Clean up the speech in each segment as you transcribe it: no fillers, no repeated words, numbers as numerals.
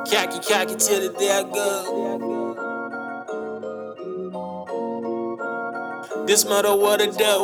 Khaki till the day I go. This mother what a dope.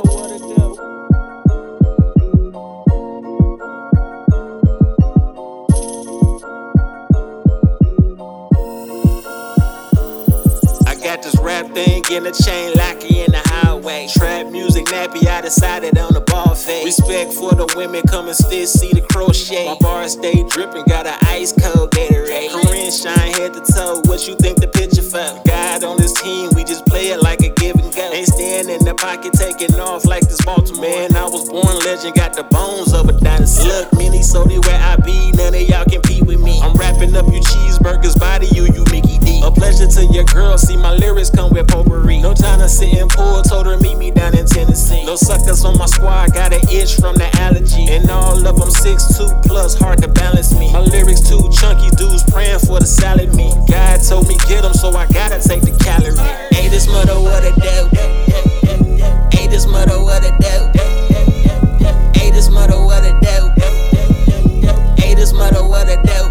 Got this rap thing in a chain locky in the highway. Trap music nappy, I decided on the ball fade. Respect for the women, come and still see the crochet. My bars stay dripping, got an ice cold Gatorade. Korean shine head to toe, what you think the picture for? God on this team, we just play it like a give and go. Ain't staying in the pocket, taking off like this Baltimore. Man, I was born legend, got the bones of a dinosaur. Look, Minnesota where I be, none of y'all compete with me. I'm wrapping up you cheeseburgers, body you Mickey D. A pleasure to your girl, see my lyrics come with potpourri. No time to sit and pull, told her meet me down in Tennessee. No suckers on my squad, got an itch from the allergy. And all of them 6'2 plus, hard to balance me. My lyrics too chunky, dudes praying for the salad meat. God told me get them, so I gotta take the calorie. Hey, this mother what a dope. Hey, this mother what a dope. Hey, this mother what a dope. Hey, this mother what a dope.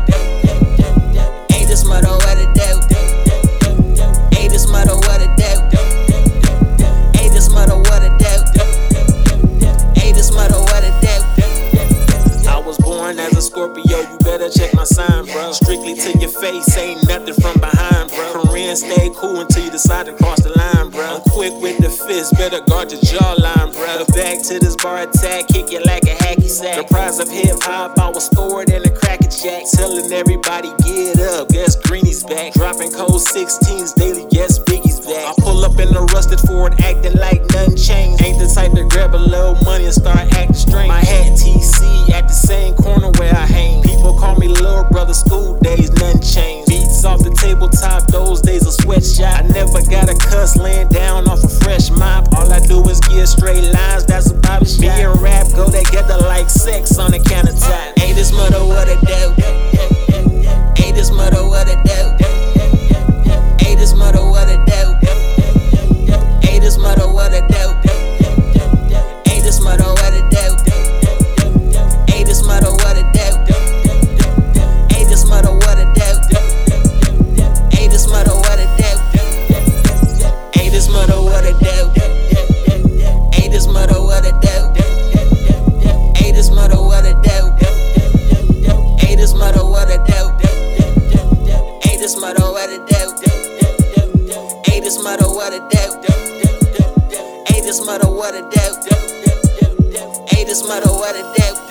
Hey, this mother what a dope. Hey, this mother what a dope. Hey, this mother what a dope. Hey, this mother what a dope. I was born as a Scorpio, you better check my sign, bro. Strictly to your face, ain't nothing from behind, bro. Korean stay cool until you decide to cross the line, bro. I'm quick with the fist, better guard your jawline, bro. Back to this bar attack, kick it like a hacky sack. The prize of hip hop, I was forward in a cracker jack. Telling everybody get up, guess Greenie's back. Dropping cold 16s daily, guess Biggie's back. I pull up in the rusted Ford, acting like nothing changed. Ain't the type to grab a little money and start acting strange. My hat TC at the same corner where I hang. People call me little brother, school days, nothing changed. Beats off the tabletop, those days a sweatshop. I never got a cuss laying down off a fresh mop. All I do is give straight lines, that's a pop shot. Me and rap go together like sex on the countertop. Hey, this mother what a dope. Hey, this mother what a dope. Hey, this mother what a dope. Hey, this mother what a dope. Hey, this mother what a dope. Hey, this mother what a dope. Hey, this mother what a dope. Hey, this mother what a dope. Hey, this mother what a dope. Hey, this mother what a dope. Hey, this mother what a dope. Hey, this mother what a dope. Hey, this mother what a dope. Hey, this mother what a dope. Hey, this mother what a dope. Hey, this mother what a dope.